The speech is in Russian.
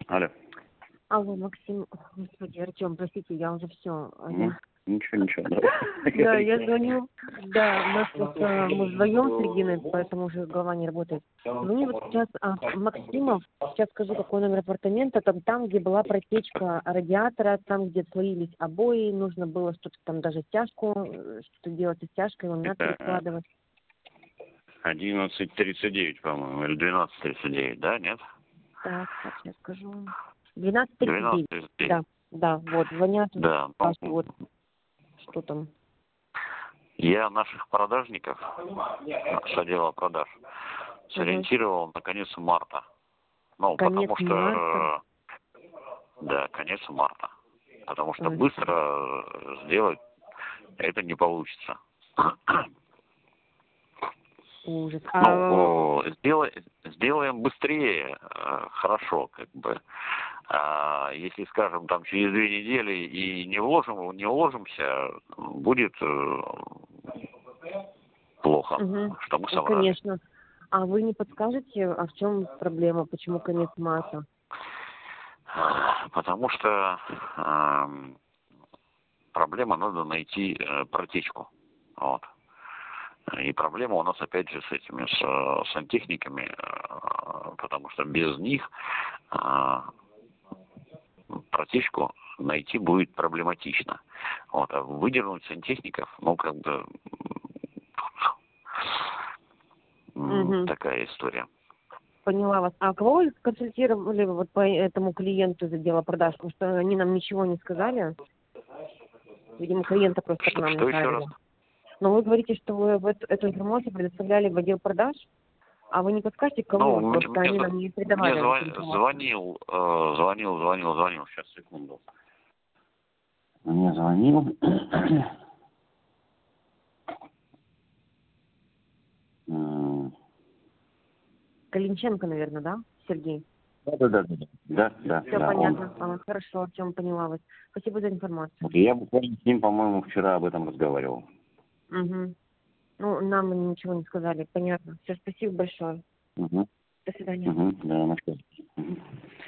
Алло. Алло, Максим, господи, Артем, простите, я уже все. Ничего. Да, я звоню. Да, у нас просто мы вдвоем с Региной, поэтому уже голова не работает. Звоню вот сейчас Максимов, сейчас скажу, какой номер апартамента, там, где была протечка радиатора, там, где слоились обои, нужно было что-то там даже стяжку, что-то делать со стяжкой, он надо перекладывать. 11:39, по-моему, или 12:39, да, нет? Так, сейчас скажу. 12:39. Да, вот, звонят. Да. Вот, что там? Я наших продажников с отдела продаж сориентировал на конец марта. Ну, Конец потому что... марта? Да, конец марта. Потому что быстро сделать это не получится. Ужас. Ну, сделаем быстрее, хорошо, как бы. А если, скажем, там через 2 недели и не уложимся, будет плохо, что мы собрали. Конечно. А вы не подскажете, а в чем проблема, почему конец марта? Потому что проблема, надо найти протечку. Вот. И проблема у нас опять же с этими, с сантехниками, потому что без них протечку найти будет проблематично. Вот. А выдернуть сантехников, ну, как бы, такая история. Поняла вас. А кого вы консультировали вот по этому клиенту из отдела продаж? Потому что они нам ничего не сказали. Видимо, клиента просто к нам Что еще раз? направили. Но вы говорите, что вы эту информацию предоставляли в отдел продаж, а вы не подскажете, кому? Ну, Просто они нам не передавали. Мне звонил. Сейчас, секунду. Мне звонил. Калинченко, наверное, да, Сергей? Да. Все понятно. Хорошо, Артем, поняла вас. Спасибо за информацию. Я буквально с ним, по-моему, вчера об этом разговаривал. Ну, нам ничего не сказали. Понятно. Все, спасибо большое. До свидания. Да, на связи.